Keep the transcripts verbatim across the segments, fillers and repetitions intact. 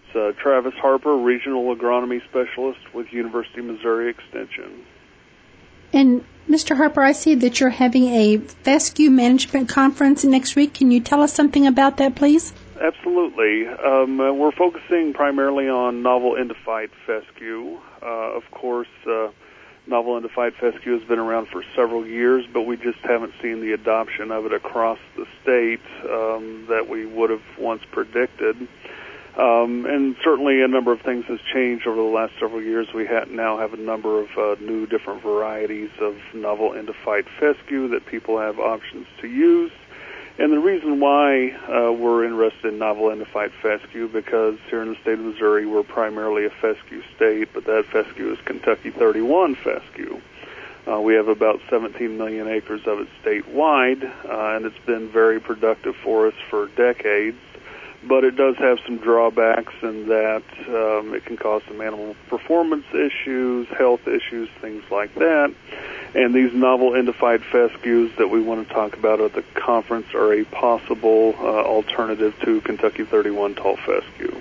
Uh, Travis Harper, Regional Agronomy Specialist with University of Missouri Extension. And Mister Harper, I see that you're having a fescue management conference next week. Can you tell us something about that, please? Absolutely. Um, uh, we're focusing primarily on novel endophyte fescue. Uh, of course, uh, novel endophyte fescue has been around for several years, but we just haven't seen the adoption of it across the state um, that we would have once predicted. Um, and certainly a number of things has changed over the last several years. We ha- now have a number of uh, new different varieties of novel endophyte fescue that people have options to use. And the reason why uh, we're interested in novel endophyte fescue, because here in the state of Missouri we're primarily a fescue state, but that fescue is Kentucky thirty-one fescue. Uh, we have about seventeen million acres of it statewide, uh, and it's been very productive for us for decades. But it does have some drawbacks in that um, it can cause some animal performance issues, health issues, things like that. And these novel endophyte fescues that we want to talk about at the conference are a possible uh, alternative to Kentucky thirty-one tall fescue.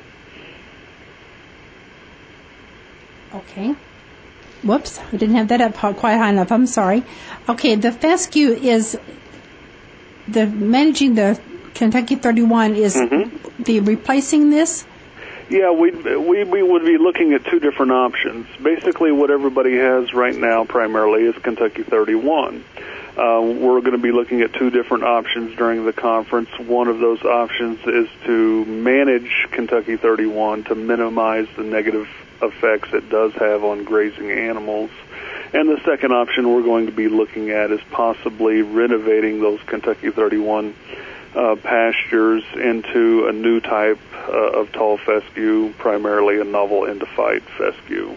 Okay. Whoops, I didn't have that up quite high enough. I'm sorry. Okay, the fescue is the managing the Kentucky thirty-one is Mm-hmm. the replacing this? Yeah, we we we would be looking at two different options. Basically, what everybody has right now primarily is Kentucky thirty-one. Uh, we're going to be looking at two different options during the conference. One of those options is to manage Kentucky thirty-one to minimize the negative effects it does have on grazing animals. And the second option we're going to be looking at is possibly renovating those Kentucky thirty-one Uh, pastures into a new type uh, of tall fescue, primarily a novel endophyte fescue.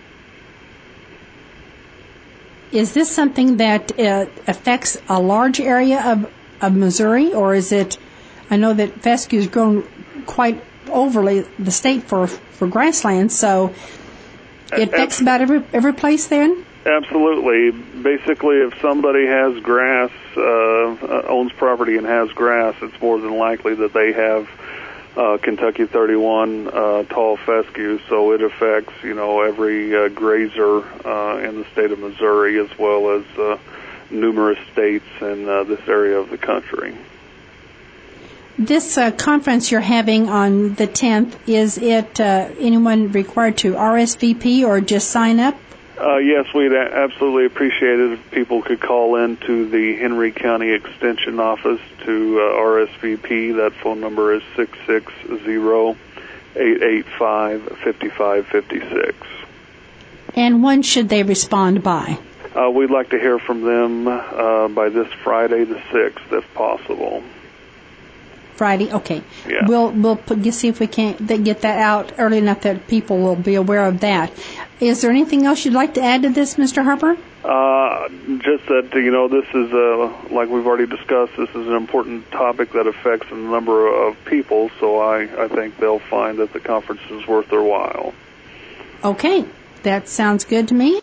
Is this something that uh, affects a large area of, of Missouri, or is it, I know that fescue has grown quite overly the state for, for grassland, so it affects about every, every place then? Absolutely. Basically, if somebody has grass, uh, owns property and has grass, it's more than likely that they have uh, Kentucky thirty-one uh, tall fescue. So it affects, you know, every uh, grazer uh, in the state of Missouri, as well as uh, numerous states in uh, this area of the country. This uh, conference you're having on the tenth, is it uh, anyone required to R S V P or just sign up? Uh, yes, we'd a- absolutely appreciate it if people could call in to the Henry County Extension Office to uh, R S V P. That phone number is six six zero, eight eight five, five five five six. And when should they respond by? Uh, we'd like to hear from them uh, by this Friday the sixth, if possible. Friday, okay. Yeah. We'll we'll put, see if we can get that out early enough that people will be aware of that. Is there anything else you'd like to add to this, Mister Harper? Uh, just that, you know, this is, uh, like we've already discussed, this is an important topic that affects a number of people, so I, I think they'll find that the conference is worth their while. Okay, that sounds good to me.